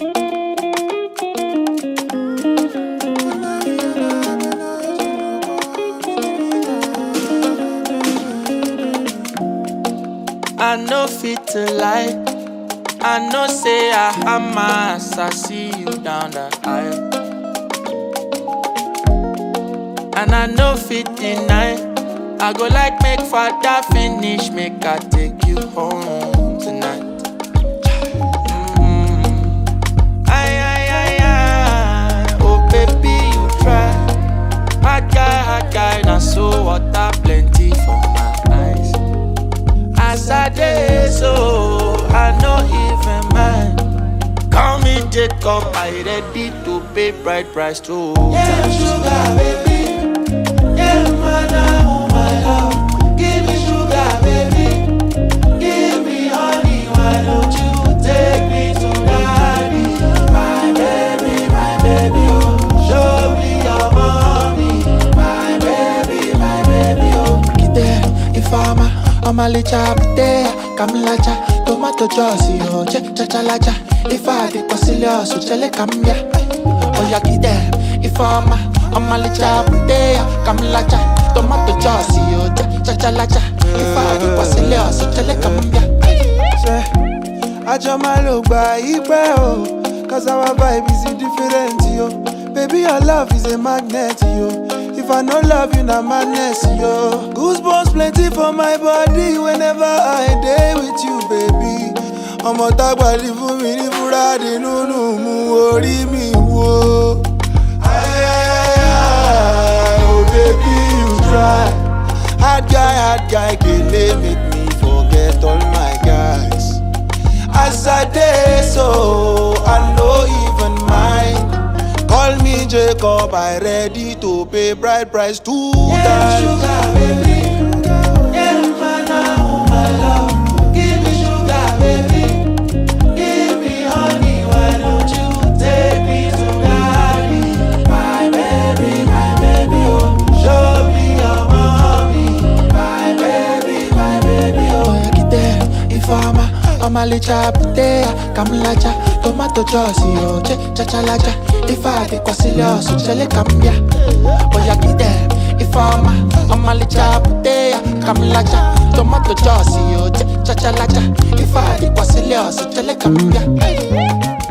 I know fit to lie. I know say I have my ass. I see you down the aisle. And I know fit deny. I go like make father finish, make I take you home tonight. Oh baby, you try. Hard guy, now so water plenty for my eyes. As I day, so I know even man. Call me Jacob, I ready to pay bright price too. Yeah, sugar baby. Yeah, mother, oh my love. Give me sugar baby. Give me honey, why don't you take me to daddy? My baby, oh. Show me your mommy. My baby, oh. Kide, ifama, omalicha bidea, kamlacha, tomato juicy, oh, chachalacha. If I did Basilia, so chele cambia. Oh, ya kide, ifama, omalicha bidea, kamlacha, tomato juicy, oh, chachalacha. If I did Basilia, so chele cambia. Ajamalo gba ipe oh, cause our vibe is different yo. Baby, your love is a magnet yo. If I no love you, na madness yo. Goosebumps plenty for my body whenever I day with you, baby. Ọmọ tágbàdì fún mi ní búrádì nínú mú orí mi wò. Oh baby, you try. Hard guy, kele make me forget all my guys. As I day, so I know even mine. Call me Jacob, I ready to pay bright price to die. Sugar baby, yeah, mana, oh my love. Give me sugar baby, give me honey, why don't you take me to daddy? My baby, oh, show me your mommy. My baby, oh. Oh, ya kide, ifama, omalicha bidea, kamlacha, tomato juicy, oh, chachalacha. If I did Basilia, so chele cambia. Oh, ya kide, ifama, omalicha bidea, kamlacha, tomato juicy, oh, chachalacha. If I did Basilia, so chele cambia.